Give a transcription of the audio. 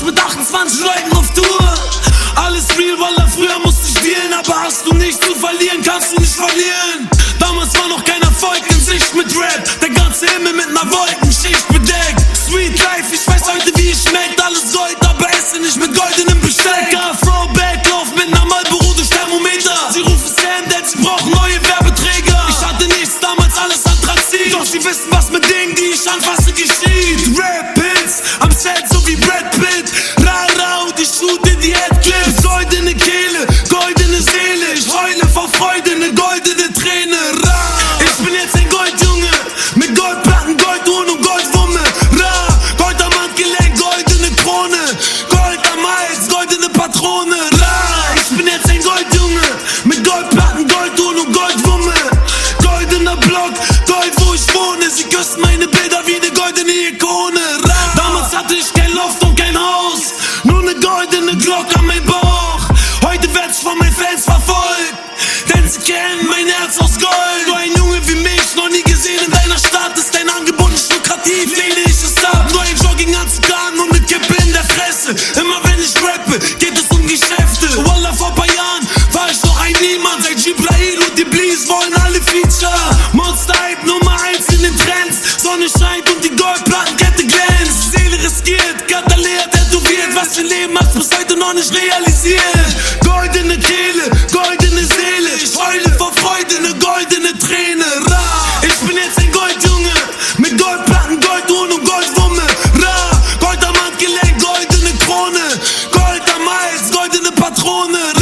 ich mit 28 Leuten auf Tour. Alles real, wallah, früher musste ich dealen, aber hast du nichts zu verlieren, kannst du nicht verlieren. Damals war noch kein Erfolg in Sicht mit Rap, der ganze Himmel mit ner Wolkenschicht bedeckt. Sweet Life, ich weiß heute wie es schmeckt, alles Gold, aber esse nicht mit goldenem Besteck. Throwback, lauf mit ner Marlboro durch Thermometer. Sie rufen Sam, denn sie brauchen neue Werbeträger. Ich hatte nichts, damals alles Anthrazit, doch sie wissen, was mit Dingen, die ich anfasse, geschieht. Rap-Hits, am Set so wie Brad Pitt. Ra-ra und ich shoote die Headclips. Goldene Kehle, goldene Seele, ich heule vor Freude, ne goldene Träne. Ra, ich bin jetzt ein Goldjunge, mit Goldplatten, Golduhren und Goldwumme. Ra, Gold am Handgelenk, goldene Krone, Gold am Hals, goldene Patrone. Ra, ich bin jetzt ein Goldjunge, mit Goldplatten, Golduhren und Goldwumme. Goldener Block, Gold wo ich wohne, sie küssen meine Bilder wie ne goldene Ikone. Ra, damals hatte ich kein Loft und kein Haus, nur ne goldene Glock an mein Bauch. Heute werd ich von meinen Fans verfolgt, denn sie kennen mein Herz aus Gold. So ein Junge wie mich, noch nie gesehen in deiner Stadt, ist dein Angebot nicht lukrativ, lehne ich es ab. Nur ein Jogginganzug an und ne Kippe in der Fresse. Immer wenn ich rappe, geht es um Geschäfte. Wallah, vor paar Jahren war ich noch ein Niemand. Seit Jibrail und die Blees wollen alle Feature. Monster Hype Nummer 1 in den Trends. Sonne scheint und die Goldplattenkette glänzt. Seele riskiert, Katalea tätowiert. Was für Leben hat's bis heute noch nicht realisiert. Goldene Kehle, goldene Seele, ich heule vor Freude, ne goldene Träne. Ra, ich bin jetzt ein Goldjunge, mit Goldplatten, Golduhren und Goldwumme. Ra, Gold am Handgelenk, goldene Krone, Gold am Hals, goldene Patrone.